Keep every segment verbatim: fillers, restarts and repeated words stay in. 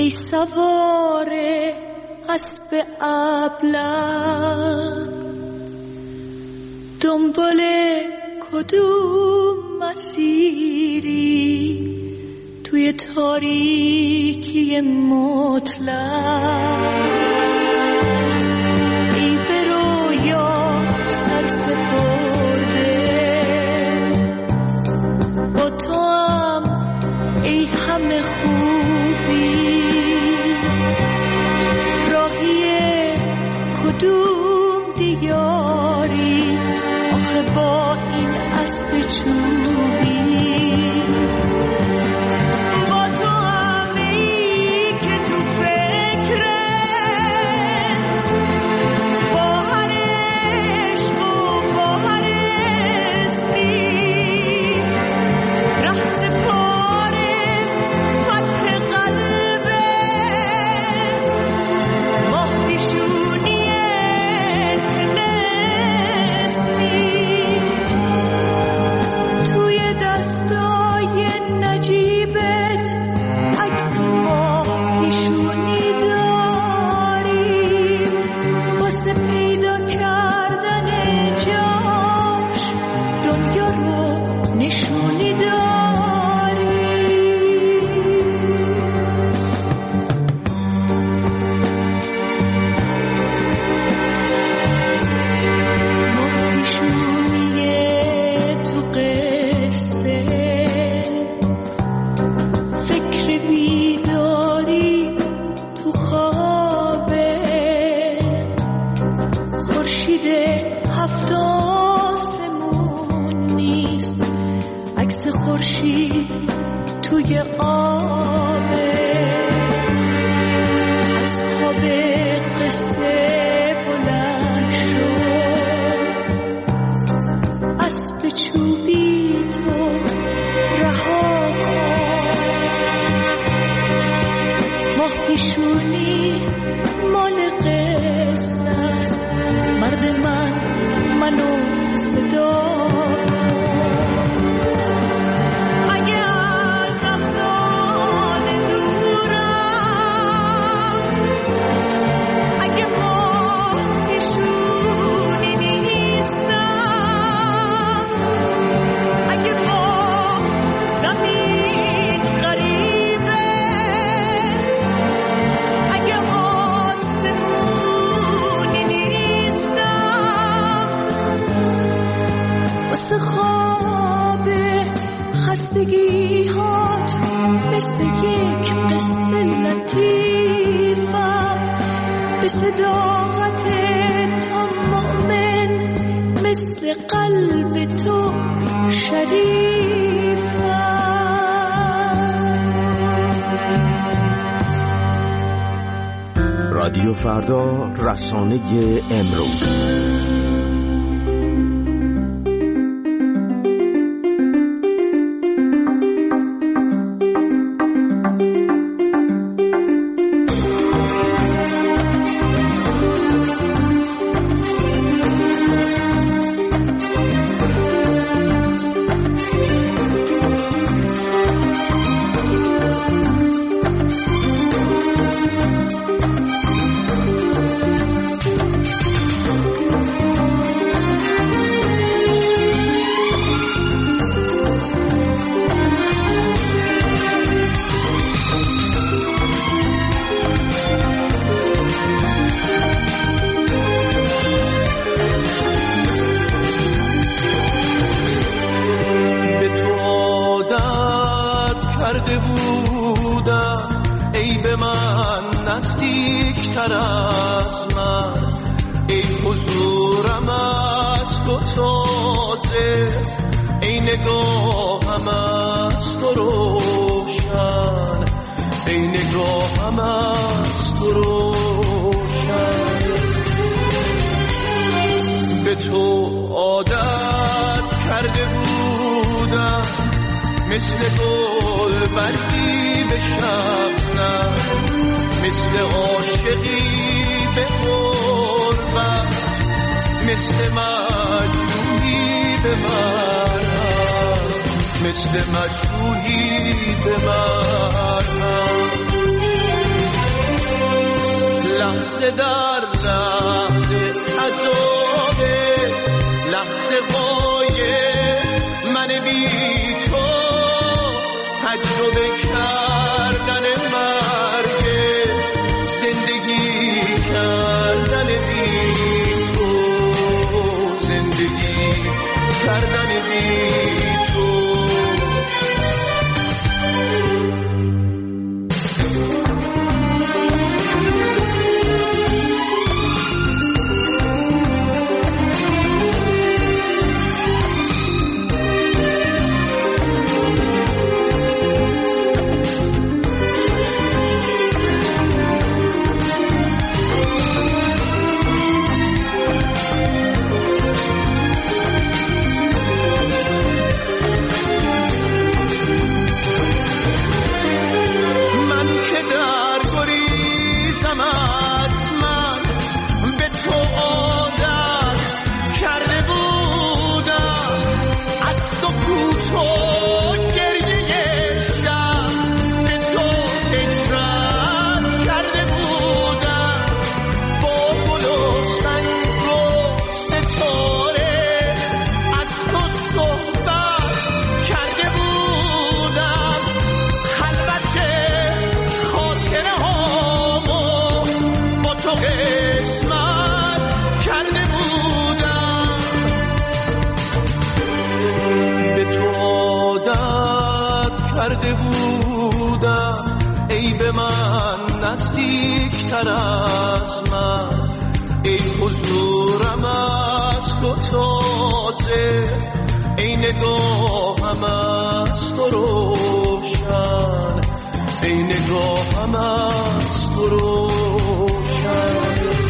ای سوار اسب ابله، دنبال کدوم مسیری توی تاریکی مطلق؟ ای به رویا سر سپرده، با تو هم ای همه خوبی، راهی کدوم دیاری آخه با این اسب چوبی؟ با تو هم ای که تو فکرت با هر عشق و با هر اسمی ره سپاره فتح قلبه، ماه پیشونیت نسمی، توی دستای نجیبت عکس ماه پیشونی داری، واسه پیدا کردن جاش دنیا رو نشونی داری. ماه پیشونی تو قصه، فکر بیداری تو خوابه، خورشید هفت آسمون نیست، عکس خورشید توی آبه، از خواب قصه بلند شد، اسب چوبی تو رها کن، ماه پیشونی مال قصه است، مرد من منو صدا کن. اگه از افسانه دورم، اگه ماه پیشونی نیستم، اگه با زمین غریبه، اگه آسمونی نیستم، واسه خواب خستگی هات مثل یک قصه لطیفم، به صداقت تو مؤمن مثل قلب تو شریفم. رادیو فردا، رسانه امروز. کرده بودم ای به من نزدیک تر از من، ای حضورم از تو تازه، ای نگاهم از تو روشن، ای نگاهم از تو روشن. به تو عادت کرده بودم مثل گل برگی به شبنم، مثل عاشقی به غربت، مثل مجروحی به مرهم، مثل مجروحی به مرهم. لحظه در لحظه عذابه، لحظه قایه من بی تو، تجربه کردن مرگه، زندگی کردن بی تو، زندگی کردن بی تو. کرده بودم ای به من نزدیک تر از من، ای حضورم از تو تازه، ای نگاهم از تو روشن، ای نگاهم از تو روشن.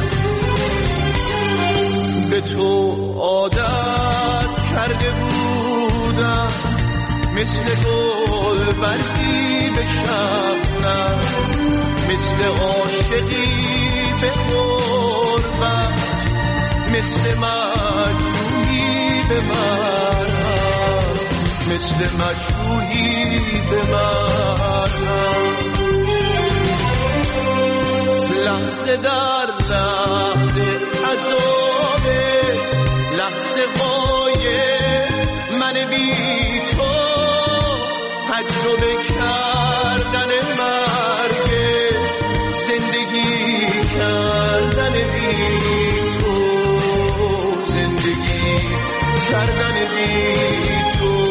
به تو عادت کرده بودم مثل گل برگی به شبنم، مثل عاشقی به غربت، مثل مجروحی به مرهم، مثل مجروحی به مرهم. لحظه در لحظه عذابه، لحظه قایه من بی تو، تجربه کردن مرگه، زندگی کردن بی تو، زندگی کردن بی تو.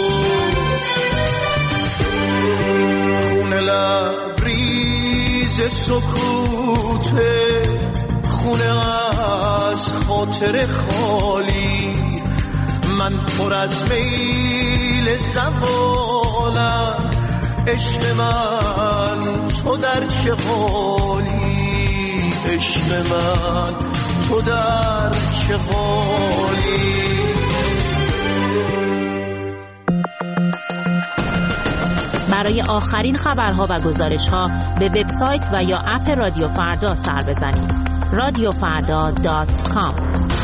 خون لبریز سکوته، خونه از خاطر خالی، من پر از میل زوالم، عشق من تو در چه حالی، عشق من تو در چه حالی. برای آخرین خبرها و گزارش‌ها به وبسایت و یا اپ رادیو فردا سر بزنید. رادیو فردا دات کام.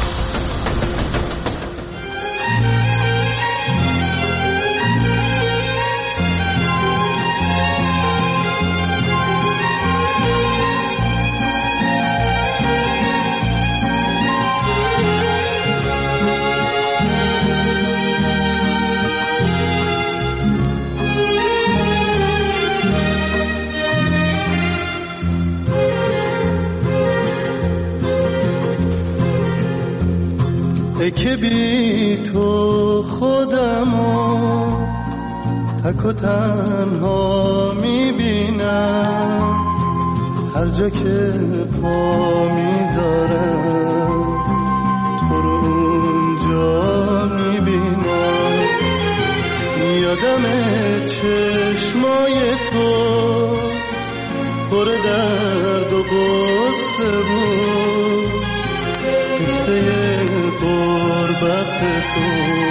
که بی تو خودمو تک و تنها میبینم، هر جا که پا میذارم تو رو اونجا میبینم. یادم چشمای تو پر درد و غصه بود، قصه غربت تو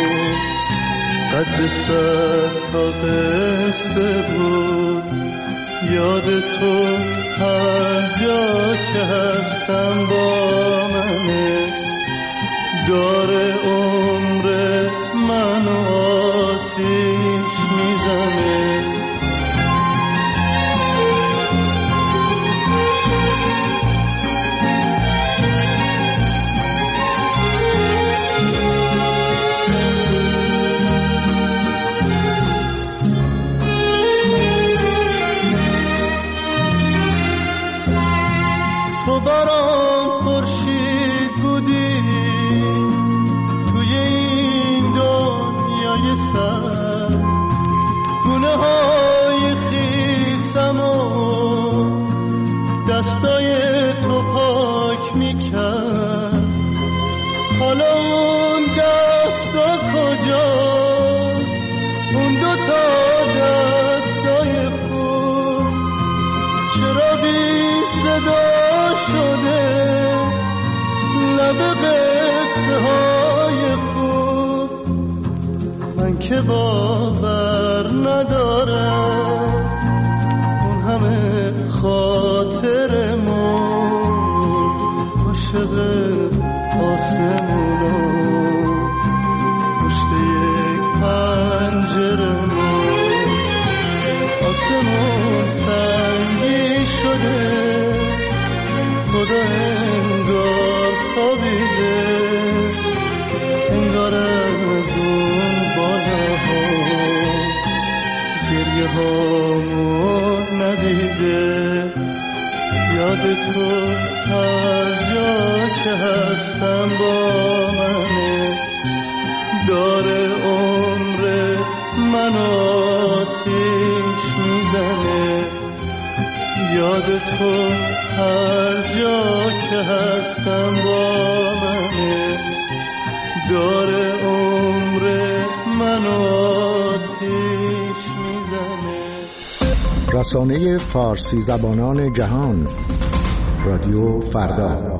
قد صد تا قصه بود. یاد تو هر جا که هستم با منه، داره عمر منو آتیش میزنه. بودم و دستای تو پاک میکرد، حالا اون دستا کجاست؟ اون دوتا دستای خوب چرا بی صدا شده؟ لب قصه های خوب من که باور ندارم، اون همه خاطر مرد عاشق آسمونا پشت یک پنجره مرد. آسمون سنگی شده، خدا انگار خوابیده، انگار از اون بالاها گریه هامو ندیده. یاد تو هر جا که هستم با منه، داره عمر من آتیش میزنه. یاد تو هر جا که هستم با منه، داره عمر من آتیش میزنه. رسانه فارسی زبانان جهان، رادیو فردا.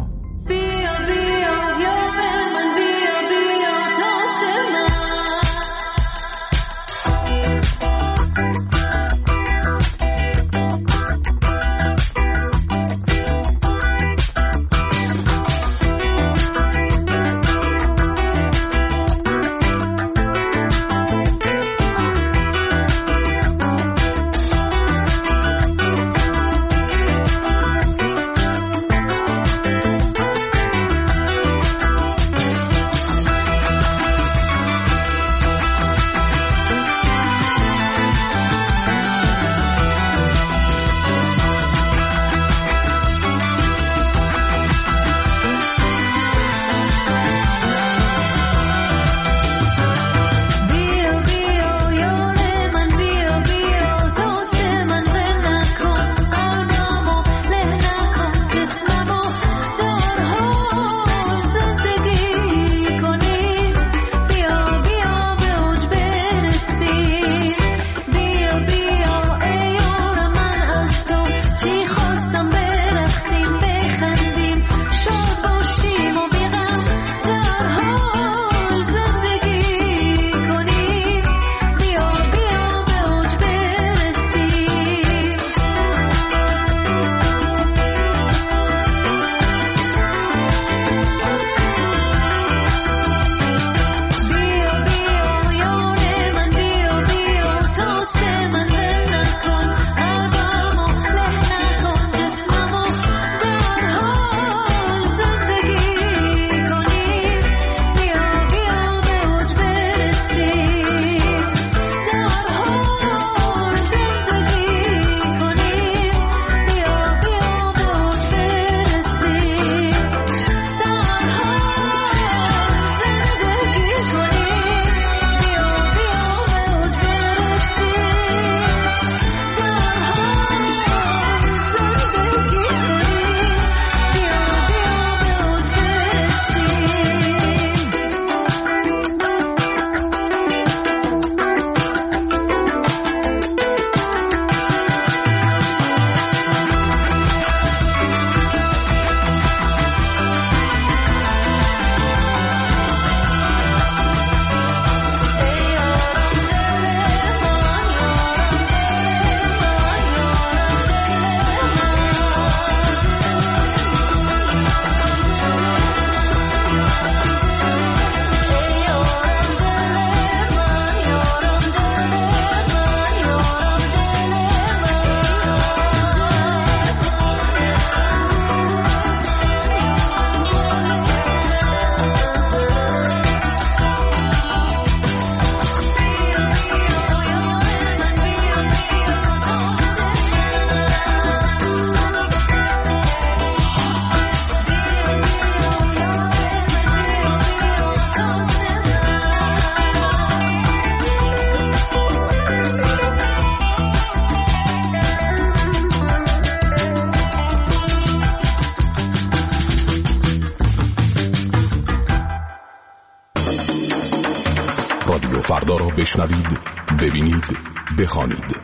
فردا را بشنوید، ببینید، بخوانید.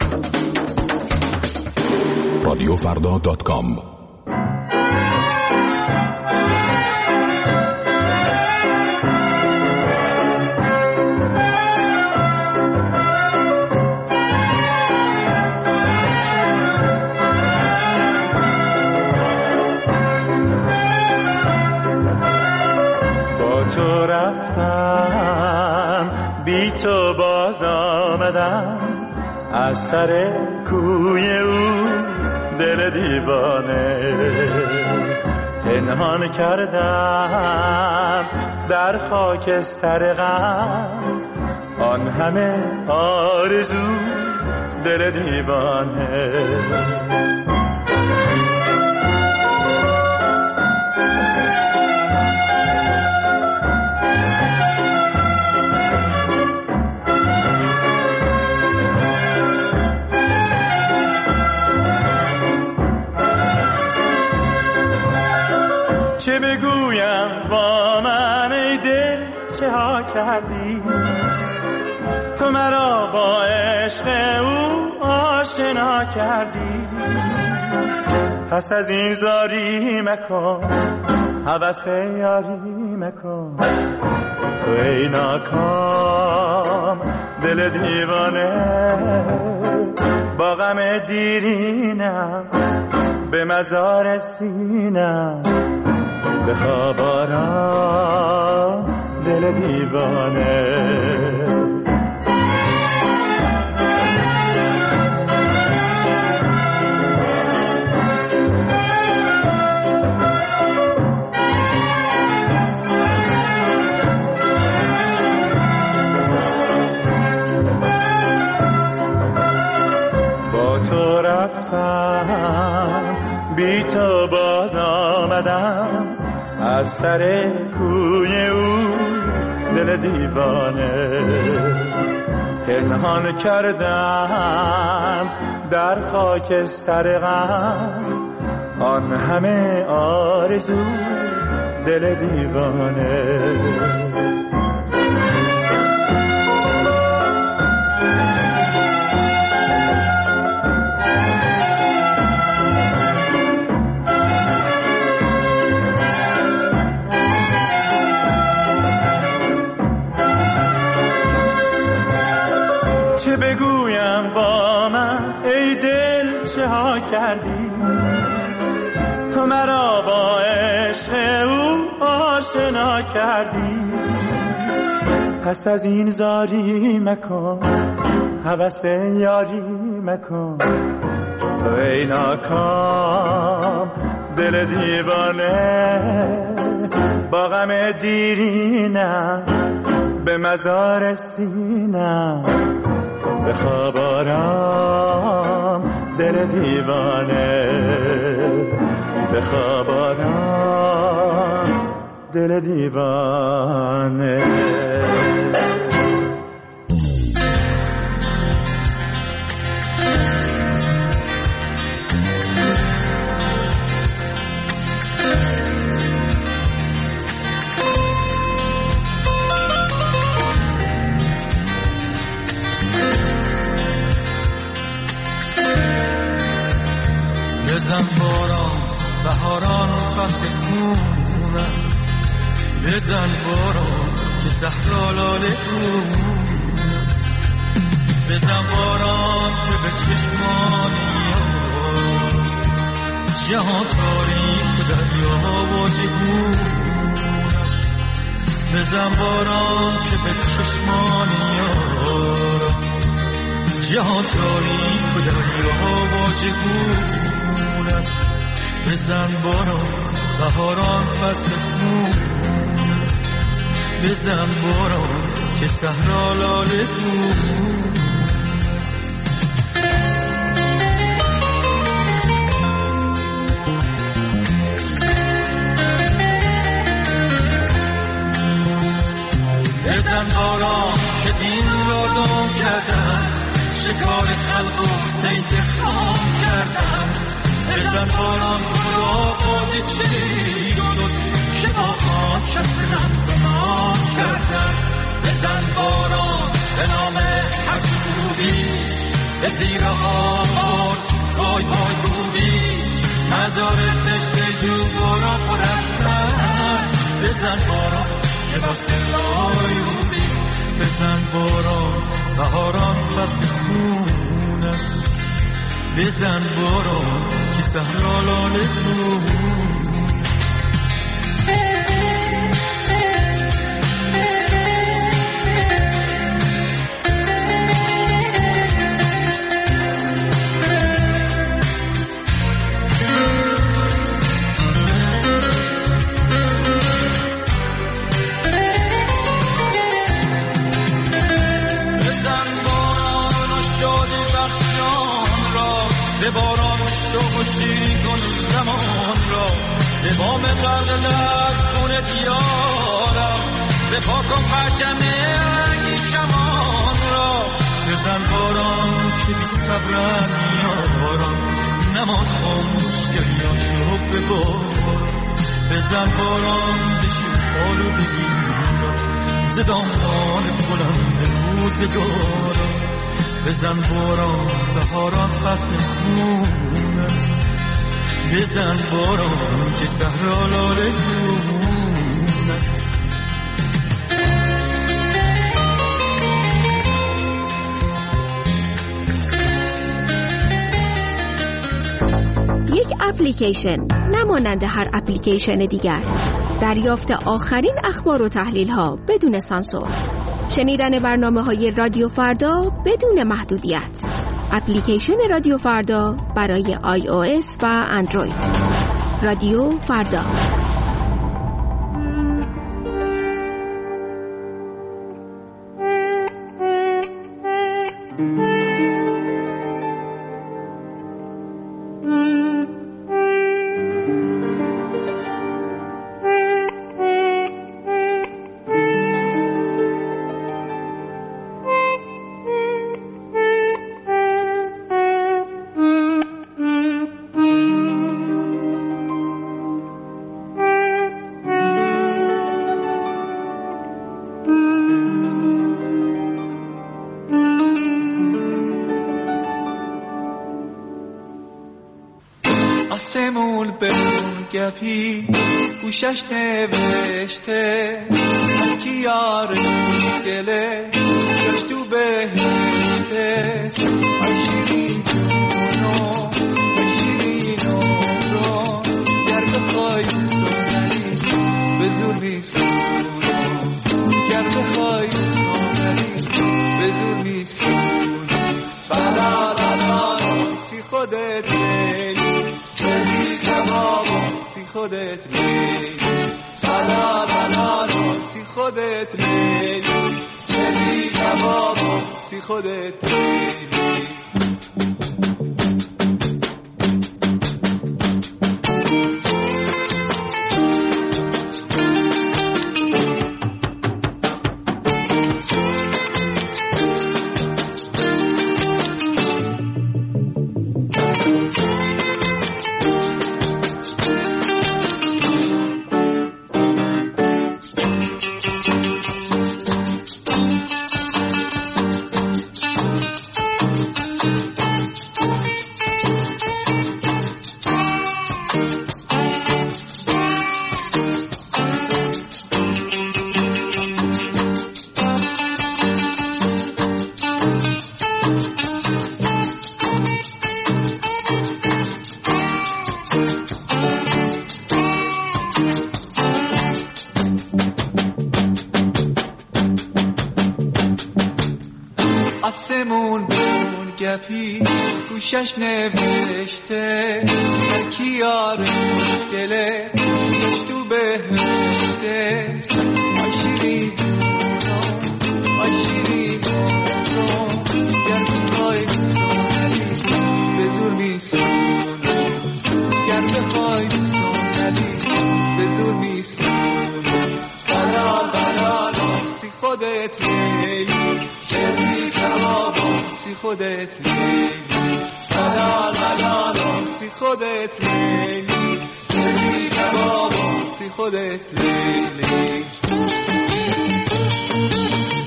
رادیو فردا دات کام. بی تو باز آمدم از سر کوی او دل دیوانه، پنهان کردم در خاکستر غم آن همه آرزو دل دیوانه. چه بگویم با من ای دل چه ها کردی، تو مرا با عشق او آشنا کردی. پس از این زاری مکن، هوس یاری مکن، تو ای ناکام دل دیوانه. با غم دیرینم به مزار سینم، به خواب آرام دل دیوانه. با تو رفتم بی تو باز آمدم از سر کوی او دل دیوانه، پنهان کردم در خاکستر غم آن همه آرزو دل دیوانه. چه بگویم با من ای دل چه ها کردی، تو مرا با عشق او آشنا کردی. پس از این زاری مکن، هوس یاری مکن، تو ای ناکام دل دیوانه. با غم دیرینم به مزار سینم، به خواب آرام دل دیوانه، به خواب آرام دل دیوانه. بزن باران بهاران فصل خون است، بزن باران که صحرا لاله خون است، بزن باران که به چشمانی جهان تاریک دریا و جهون است، بزن باران که به چشمانی جهان تاریک دریا و جهون است، بزن باران بهاران فصل خون، بزن باران که صحرا لاله خون. بزن باران که دین را دام کردن، شکار خلق و سید خام کردن، بزن باران خدا بازی چی شد که با خاک کردن بنا کردن، بزن باران به نام هر خوبی به زیر آمار وای وای روبی مزار تشت جو باران پر از سر بزن باران یه وقت آیوبی بزن باران بهاران فصل خون است بزن باران که صحرا لاله خون به باران شوشی کن زمان را به بام قلقلت خونه دیارم به پاکم پرچم رنگی کمان را بزن باران که بی صبرن یارم نماز خاموش گریاشو به باران بزن باران بشو حالو بگیرم زدامان بلند روزگارم بزن باران بهاران فصل خون است بزن باران که صحرا لاله جون است یک اپلیکیشن نمانند هر اپلیکیشن دیگر، دریافت آخرین اخبار و تحلیل ها بدون سانسور، شنیدن برنامه های رادیو فردا بدون محدودیت. اپلیکیشن رادیو فردا برای آی او اس و اندروید. رادیو فردا. آسمون بمون گپی گوشش نوشته کی یار گله گشت تو بهشته شیرین جونو شیرین رو گر بخوای سونری به زور نیست گر بخوای سونری به زور نیست بلا بلا سی خودت خودت میلی بلا بلا سی خودت میلی میلی کبابو سی خودت میلی آسمون بمون گپی گوشش نوشته کی یار مشکله گشت تو بهشته آشیری آشیری گر بخوای سونلی به زور نیست گر بخوای سونلی به زور نیست بلا بلا سی خودت میلی شیری کبابو سی خودت میلی بلا بلا سی خودت میلی شیری کبابو سی خودت میلی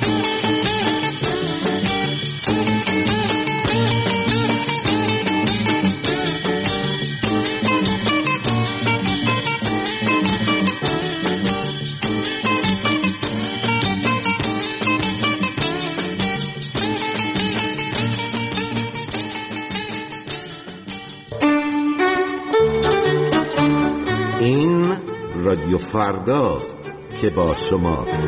این رادیو فرداست که با شماست.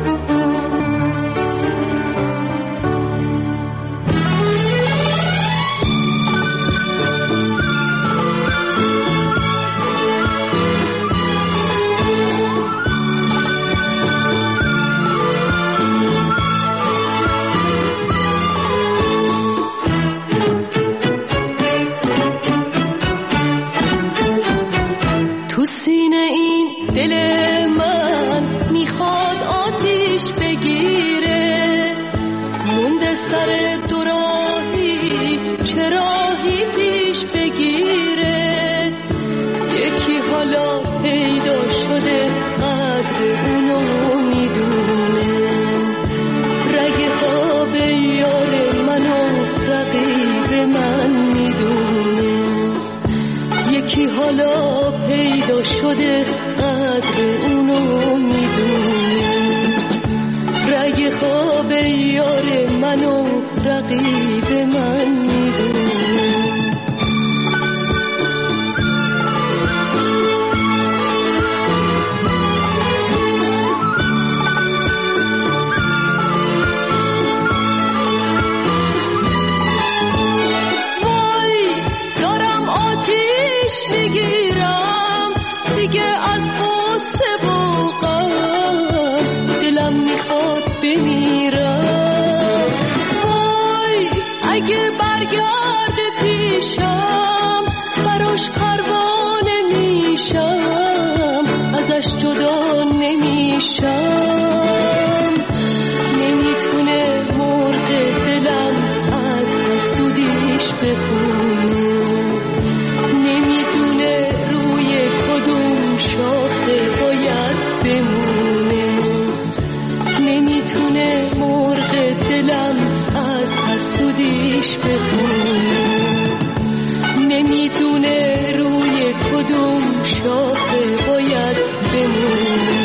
تو سینه این دل من میخواد آتیش بگیره، مونده سر دوراهی چه راهی پیش بگیره. یکی حالا پیدا شده قدر اونو میدونه، رگ خواب یار منو رقیب من میدونه. یکی حالا پیدا شده قدر اونو میدونه، رگ خواب یار منو رقیب من میدونه. میگیرم دیگه از غصه و غم، دلم میخواد بمیرم. وای اگه برگرد پیشم براش پروانه میشم، ازش جدا نمیشم. نمیتونه مرغ دلم از حسودیش بخونه، شاخه باید بمونه. نمیتونه مرغ دلم از حسودیش بخونه، نمیتونه روی کدوم شاخه باید بمونه.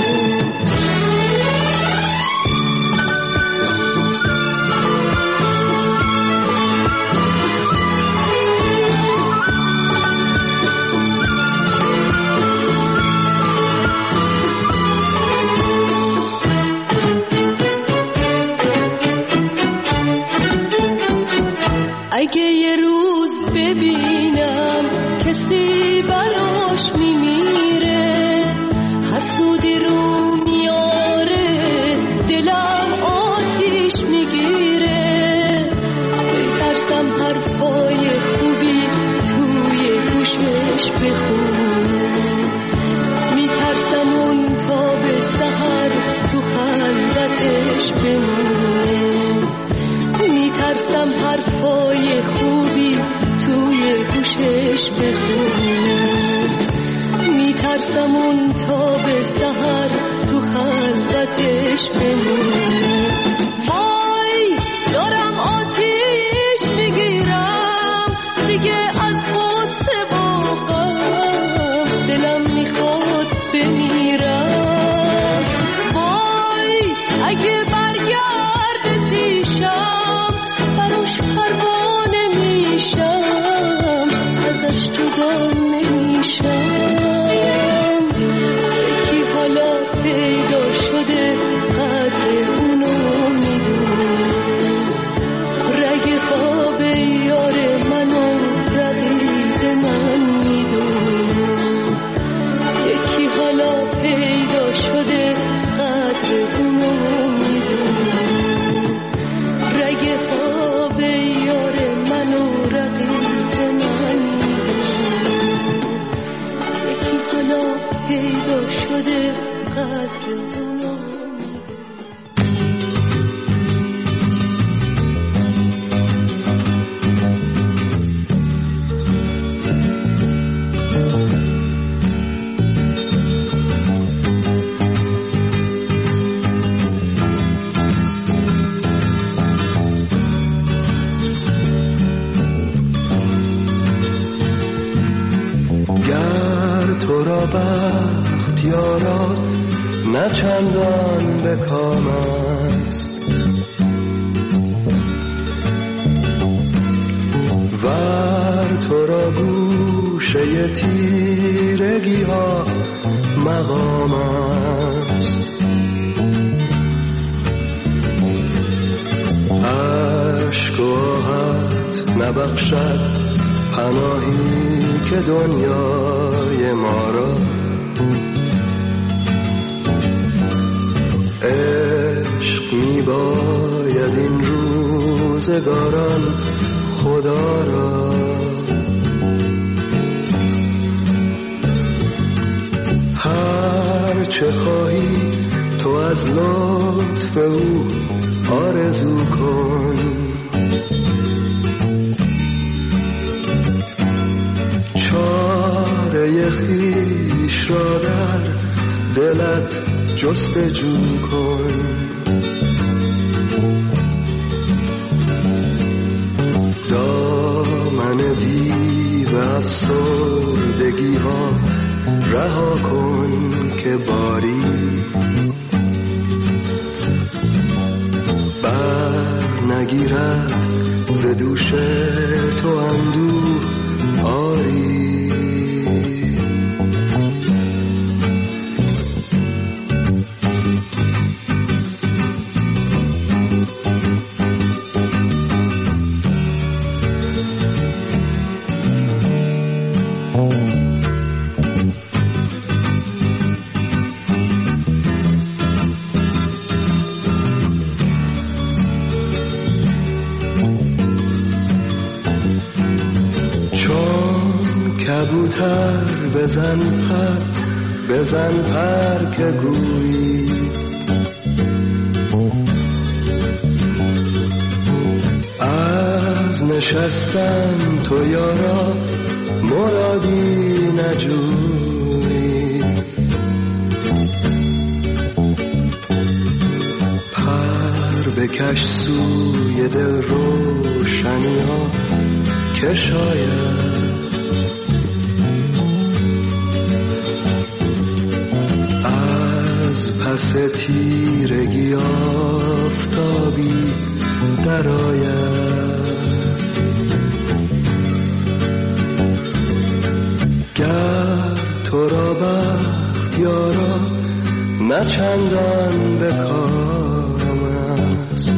اگه یه روز ببینم کسی براش میمیره، حسودی رو میاره دلم آتیش میگیره. میترسم حرفای خوبی توی گوشش بخونه، میترسم اون تا به سحر تو خلوتش بمونه. میترسم حرفای خوبی توی گوشش بخونه، میترسم اون تا به سحر تو خلوتش بمونه. وای دارم آتیش میگیرم دیگه از غصه و غم، دلم میخواد بمیرم. وای اگه برگرد پیشم براش پروانه میشم، ازش جدا نمیشم. یکی حالا پیدا شده قدر اونو تو را بخت یارا نه چندان به کام است، ور تو را گوشه تیرگی ها مقام است. عشق و آهت نبخشد پناهی که دنیای ما را، عشق می باید این روزگاران خدا را. هر چه خواهی تو از لطف او آرزو کن، چاره خویش را در دلت جستجو کن. دامن دیو افسردگی ها رها کن که باری بر نگیرد ز دوش تو اندوه آری. کبوتر بزن پر بزن پر که گویی، از نشستن تو یارا مرادی نجویی. پر بکش سوی دل روشنی ها که شاید پس تیرگی آفتابی درآید. گر تو را بخت یارا نه چندان به کام است،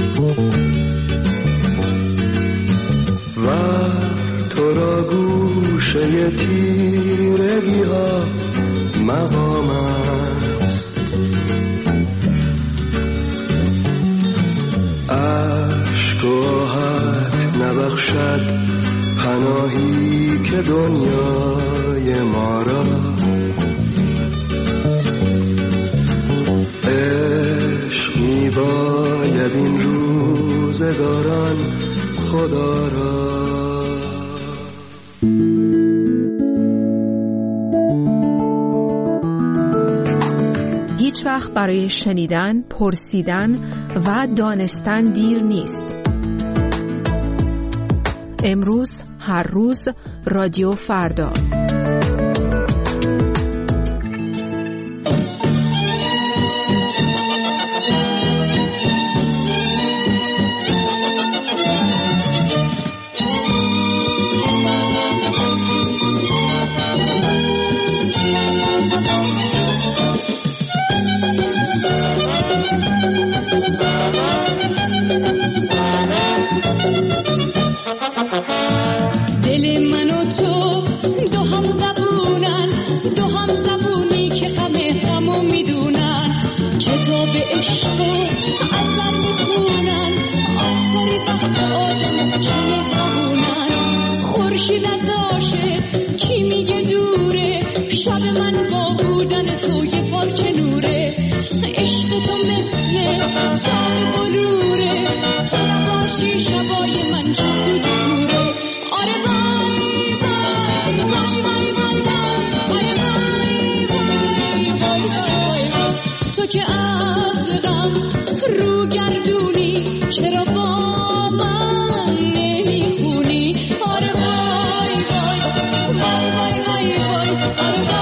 ور تو را گوشه تیرگی ها مقام است. عشق و آهت نبخشد پناهی که دنیای ما را، عشق می باید این روزگاران خدا را. هیچ وقت برای شنیدن، پرسیدن و دانستن دیر نیست. امروز، هر روز، رادیو فردا. آره وای وای وای وای وای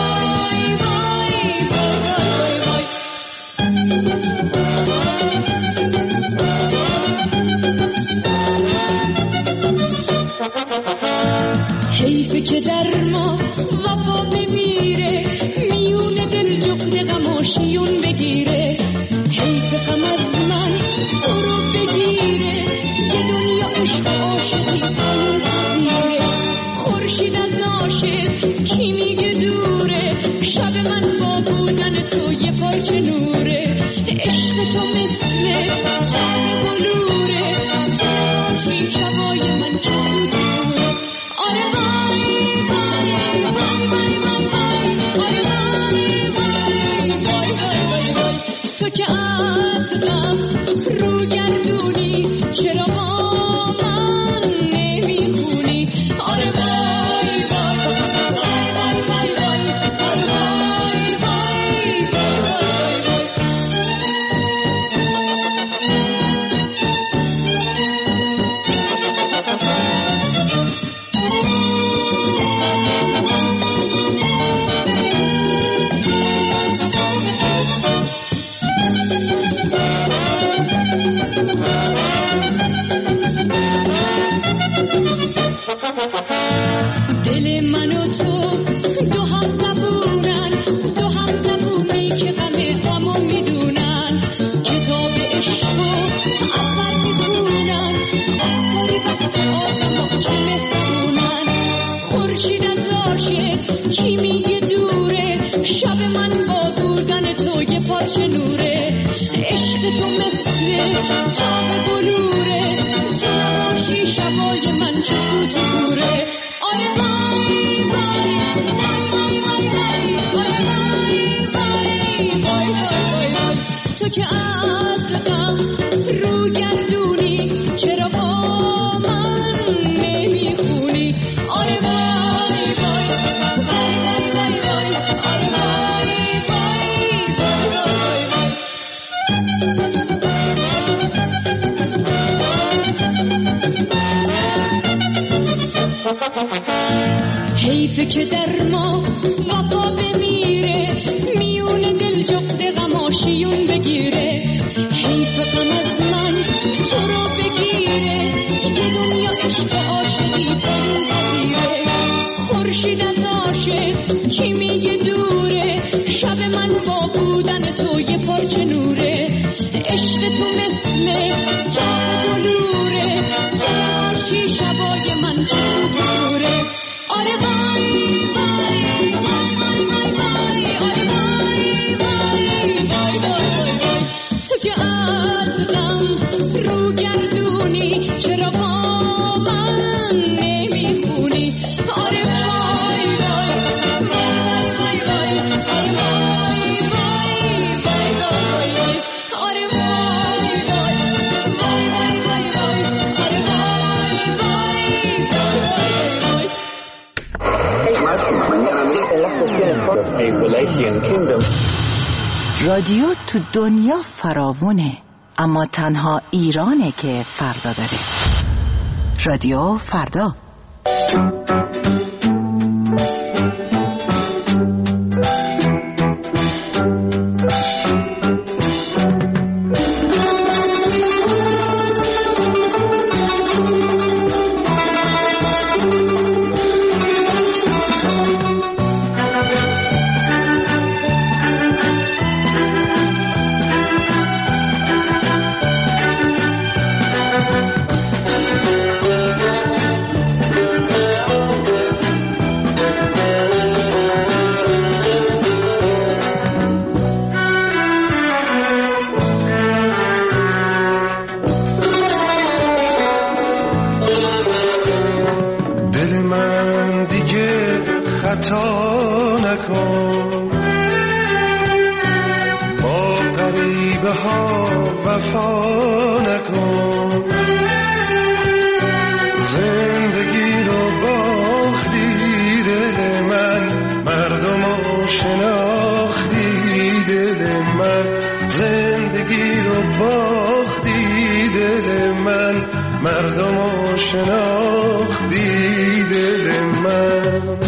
حیفه که در ما وفا بمیره، میون دل جغد غماشیون بگیره. حیفه غم از من تو رو بگیره، یه دنیا عشق عاشقی کنون بگیره. خورشید از عاشق کی میگه دوره، شب من با بودن تو یه پارچه نوره. عشق تو مثل تار بلوره، تو باشی شبای من چه دوره. آره وای وای وای وای وای وای، آره وای وای وای وای وای. تو که از غم رو گردونی، چرا با من نمیخونی؟ آره وای وای وای وای وای وای، آره وای وای وای وای وای. دل من و تو دو هم زبونن، دو هم زبونی که غم غمو میدونن. کتاب عشق و اثر میخونن، آخری وقت آدم چه مهربونن. خورشید از عاشق کی میگه دوره، شب من با بودن تو یه پارچه نوره. عشق تو مثل تاب بلوره، تو نباشی شبای من چه دوره. آره وای وای وای وای وای، آره وای وای وای وای وای. تو که از غم رو گردونی، چرا با من نمیخونی؟ آره وای وای وای وای وای وای، آره وای وای وای وای وای. حیفه که در ما وفا بمیره، میون دل جغد غماشیون بگیره. حیفه غم از من تو رو بگیره، یه دنیا عشق عاشقی کنون بگیره. خورشید از عاشق کی میگه دوره، شب من با بودن تو یه پارچه نوره. عشق تو مثل تاب بلوره، تو نباشی شبای من چه دوره. آره وای وای وای وای وای وای، آره وای وای وای وای وای. تو که از غم رو گردونی، چرا با من نمیخونی؟ آره وای وای وای وای وای، آره وای وای وای وای وای. آره وای وای وای وای وای وای، آره وای وای وای وای. رادیو تو دنیا فراوونه، اما تنها ایرانه که فردا داره. رادیو فردا. خطا نکن، با غریبه ها وفا نکن. زندگی رو باختی دل من، مردم رو شناختی دل من. زندگی رو باختی دل من، مردم رو شناختی دل من.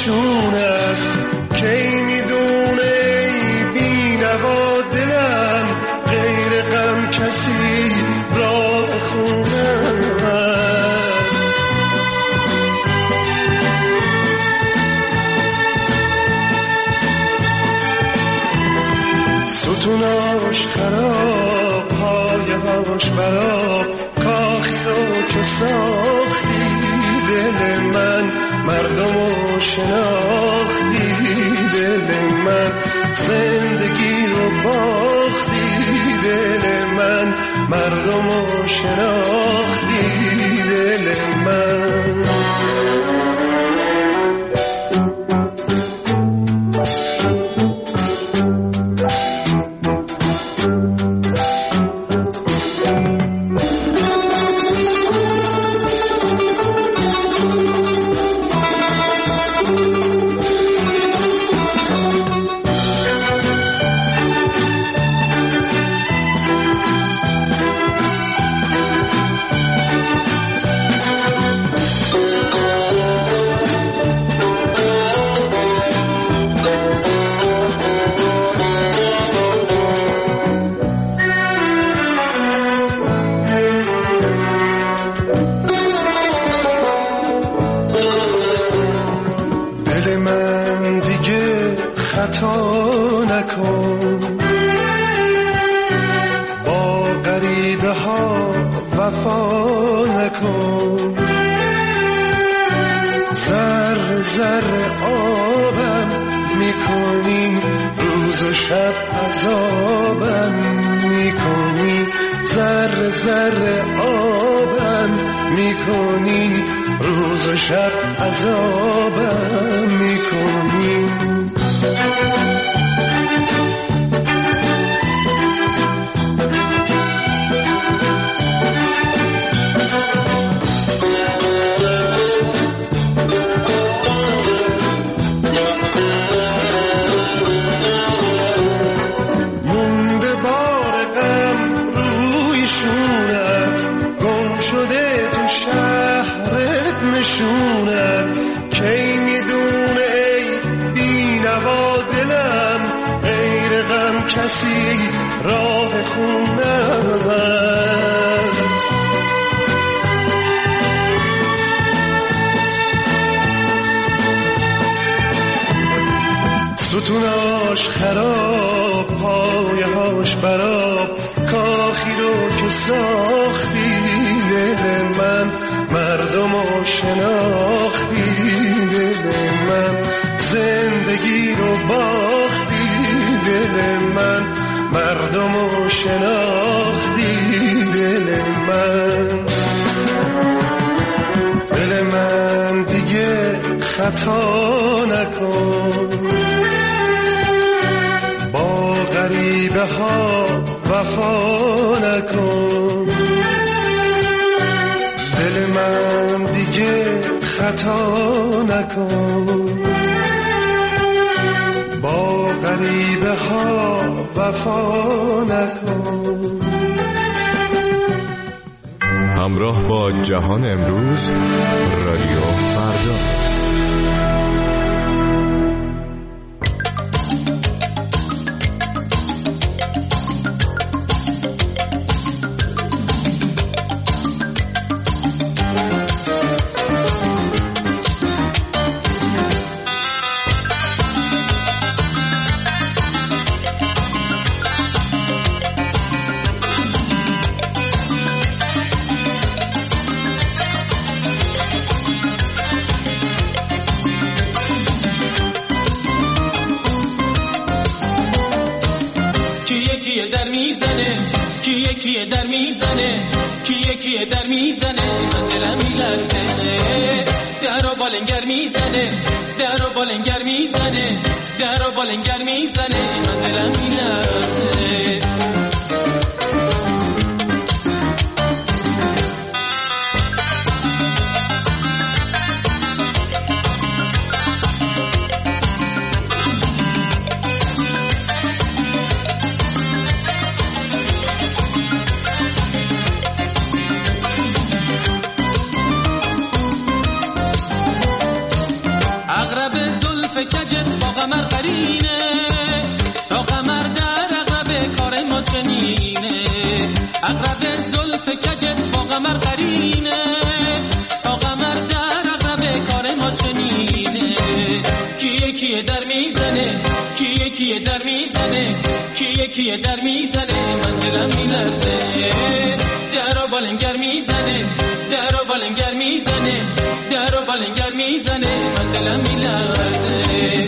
ایشونت کی میدونه ای بینوا دلم غیر غم کسی را خونت. ستوناش خراب پایه هاش براب کاخی رو که ساختی دل من مردم رو شناختی دل من زندگی رو باختی دل من مردم رو شناختی دل من. ستوناش خراب پایه هاش براب کاخی رو که ساختی دل من مردم رو شناختی دل من زندگی رو باختی دل من مردم رو شناختی دل من. دل من دیگه خطا نکن با غریبه ها وفا نکن. دل من دیگه خطا نکن با غریبه ها وفا نکن. همراه با جهان امروز رادیو فردا. کیه در میزنه کیه کیه در میزنه من دلم میلرزه درو بالنگر میزنه درو بالنگر میزنه درو بالنگر میزنه من دلم میلرزه. عقرب کجت با قمر قرینه، تا قمر در عقب کار ما چنینه. عقرب زلف کجت با قمر قرینه، تا قمر در عقب کار ما چنینه. کیه کیه در میزنه، کیه کیه در میزنه، کیه کیه در میزنه، من دلم میلرزه. درو بالنگر میزنه، درو بالنگر میزنه، درو بالنگر میزنه، من دلم میلرزه.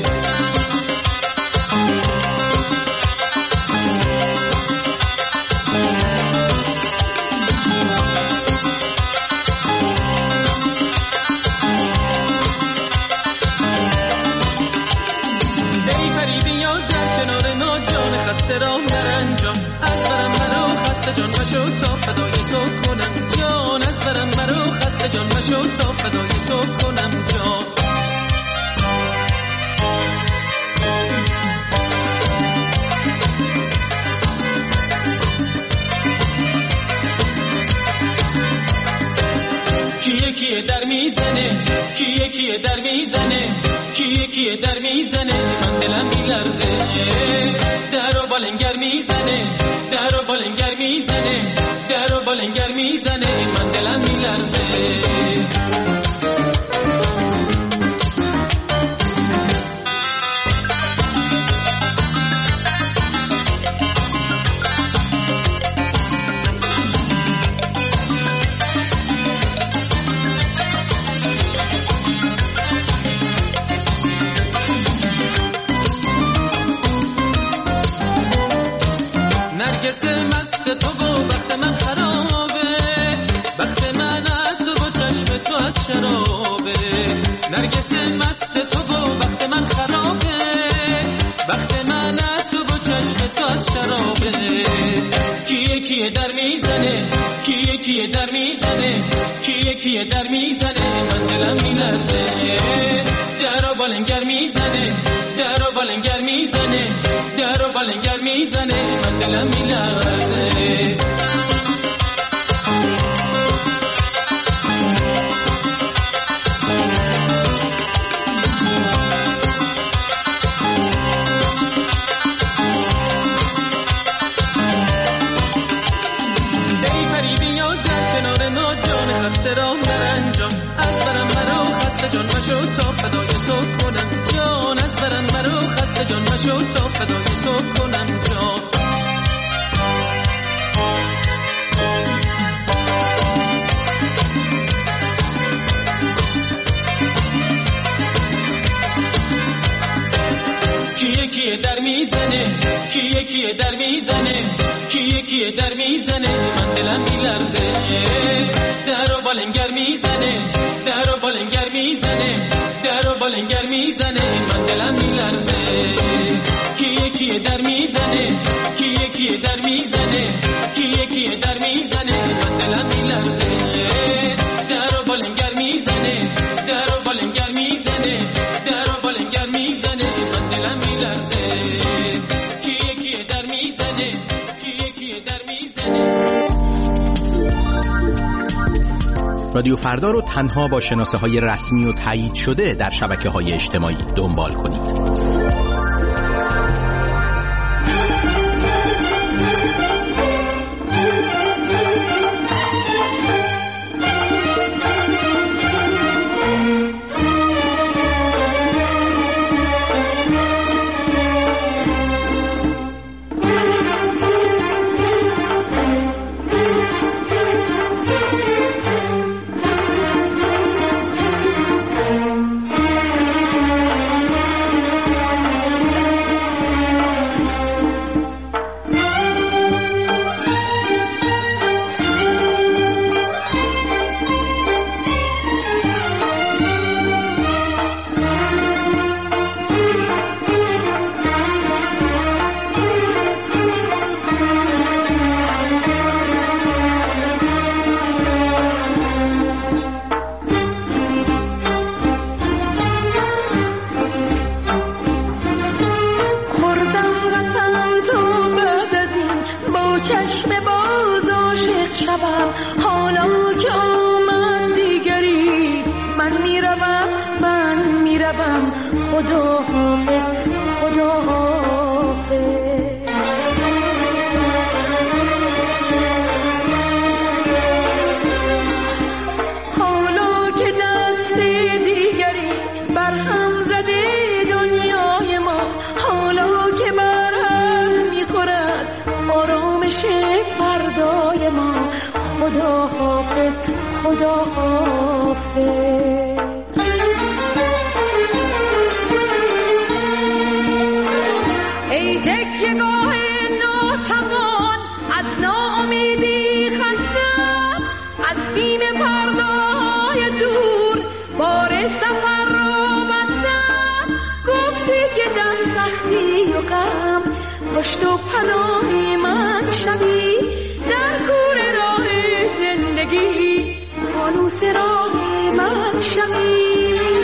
رام در انجام از برم مرا خسته جان مشو تا فدای تو کنم جان، از برم مرا خسته جان مشو تا فدای تو کنم جان. کیه کیه در میزنه، کیه کیه در میزنه، کیه کیه در میزنه، من دلم میلرزه. درو بالنگر میزنه، درو بالنگر میزنه، درو بالنگر میزنه، من دلم میلرزه. نرگس مست تو و بخت من خرابه، بخت من از تو و چشم تو از شرابه. نرگس مست تو و بخت من خرابه، بخت من از تو و چشم تو از شرابه. کیه کیه در میزنه، کیه کیه در میزنه، کیه کیه در میزنه، من دلم میلرزه. درو بالنگر میزنه، درو بالنگر میزنه، درو بالنگر میزنه، من دلم میلرزه. ای پری بیا در کنار ما جان خسته را در انجام، از برم مرا خسته جان مشو تا فدای تو کنم جان، از برم مرا خسته جان مشو تا فدای تو کنم جان. کیه کیه در میزنه، کیه کیه در میزنه، کیه کیه در میزنه، من دلم میلرزه. درو بالنگر میزنه، درو بالنگر میزنه، درو بالنگر میزنه، من دلم میلرزه. کیه کیه در میزنه، کیه کیه در میزنه، کیه کیه در میزنه، من دلم میلرزه. درو بالنگر میزنه، درو بالنگر میزنه، درو بالنگر میزنه، من دلم میلرزه. کیه کیه در میزنه، کیه کیه در میزنه. رادیو فردا رو تنها با شناسه های رسمی و تایید شده در شبکه های اجتماعی دنبال کنید. خدا حافظ خدا حافظ. حالا که دست دیگری برهم زده دنیای ما، حالا که برهم میخورد آرامش فردای ما، خدا حافظ خدا حافظ. ای تکیه‌گاه ناتوان از ناامیدی خستم، از بیم فردای دور بار سفر رو بستم. گفتی که در سختی و غم پشت و پناه من شوی، در کور راه زندگی فانوس راه من شوی.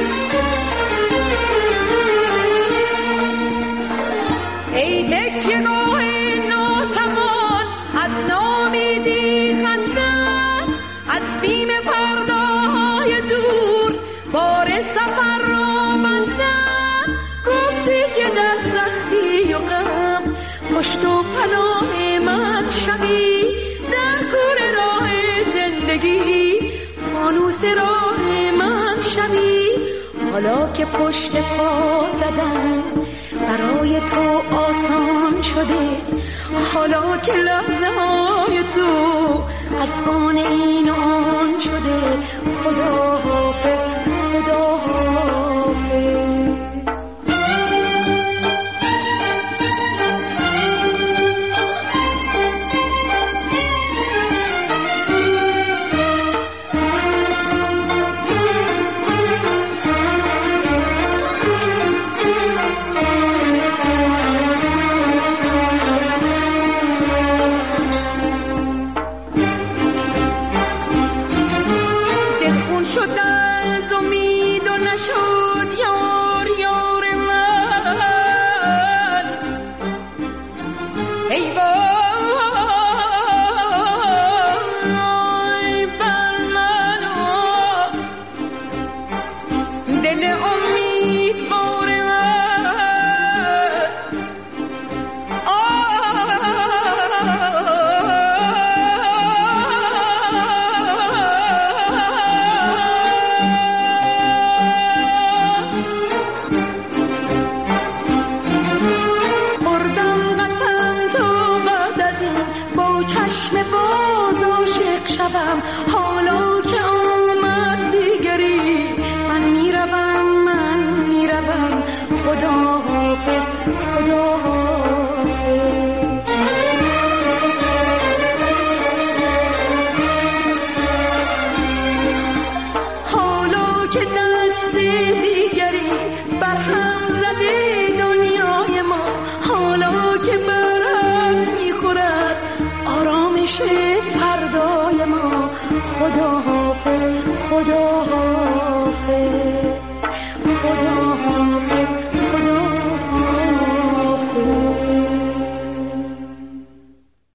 ای تکیه‌گاه ناتوان از ناامیدی خستم، از بیم فردای دور بار سفر رو بستم. گفتی که در سختی و غم پشت و پناه من شوی، در کور راه زندگی فانوس راه من شوی. حالا که پشت پا زدن برای تو آسان شده، حالا که لحظه های تو از آن این و آن شده، خدا حافظ خدا حافظ. حالا که آمد دیگری من میروم من میروم، خدا حافظ خدا حافظ. حالا که دست دیگری برهم زده دنیای ما، حالا که برهم میخورد آرامش فردای ما، خدا حافظ خدا حافظ.